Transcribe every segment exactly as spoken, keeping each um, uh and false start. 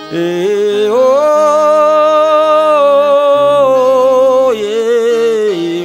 E, oh, e,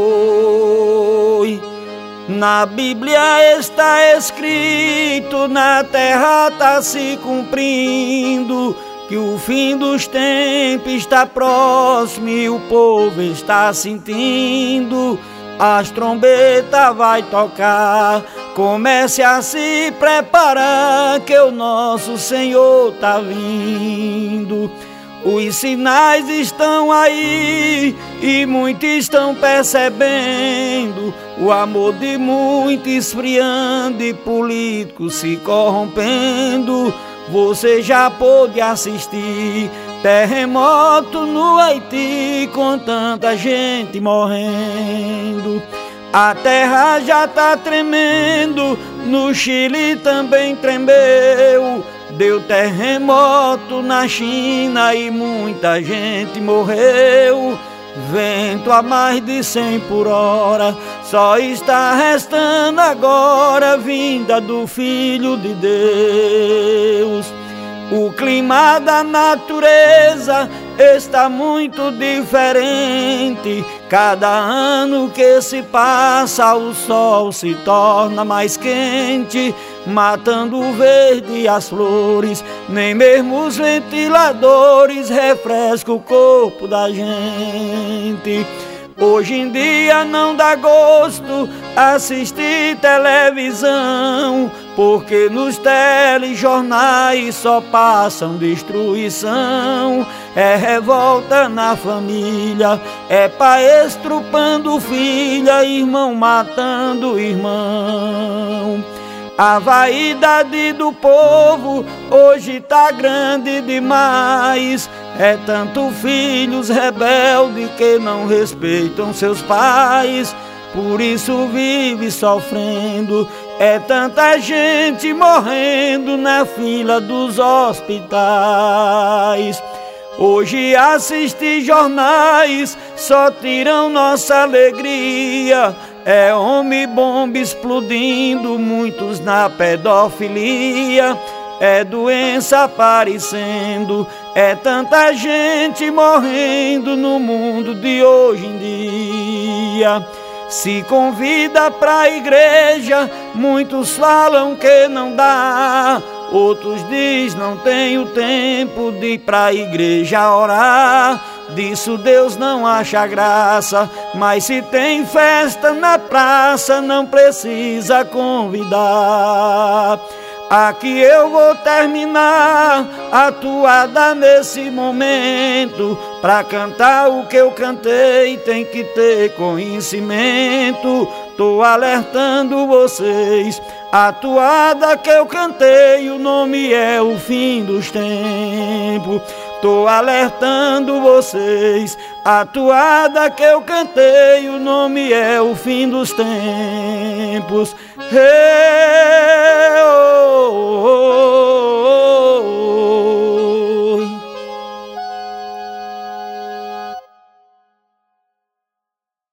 oh. Na Bíblia está escrito, na terra está se cumprindo, que o fim dos tempos está próximo e o povo está sentindo. As trombetas vai tocar, comece a se preparar, que o nosso Senhor tá vindo. Os sinais estão aí e muitos estão percebendo, o amor de muitos esfriando e políticos se corrompendo. Você já pôde assistir terremoto no Haiti com tanta gente morrendo. A terra já tá tremendo, no Chile também tremeu. Deu terremoto na China e muita gente morreu. Vento a mais de cem por hora, só está restando agora vinda do Filho de Deus. O clima da natureza está muito diferente. Cada ano que se passa o sol se torna mais quente, matando o verde e as flores. Nem mesmo os ventiladores refrescam o corpo da gente. Hoje em dia não dá gosto assistir televisão, porque nos telejornais só passam destruição. É revolta na família, é pai estrupando filha, irmão matando irmão. A vaidade do povo hoje tá grande demais. É tanto filhos rebeldes que não respeitam seus pais, por isso vive sofrendo. É tanta gente morrendo na fila dos hospitais. Hoje assistir jornais só tiram nossa alegria. É homem-bomba explodindo, muitos na pedofilia. É doença aparecendo, é tanta gente morrendo no mundo de hoje em dia. Se convida pra igreja, muitos falam que não dá. Outros diz não tenho tempo de ir pra igreja orar. Disso Deus não acha graça, mas se tem festa na praça não precisa convidar. Aqui eu vou terminar a toada nesse momento. Pra cantar o que eu cantei tem que ter conhecimento. Tô alertando vocês, a toada que eu cantei, o nome é o fim dos tempos. Tô alertando vocês, a toada que eu cantei, o nome é o fim dos tempos. Hey!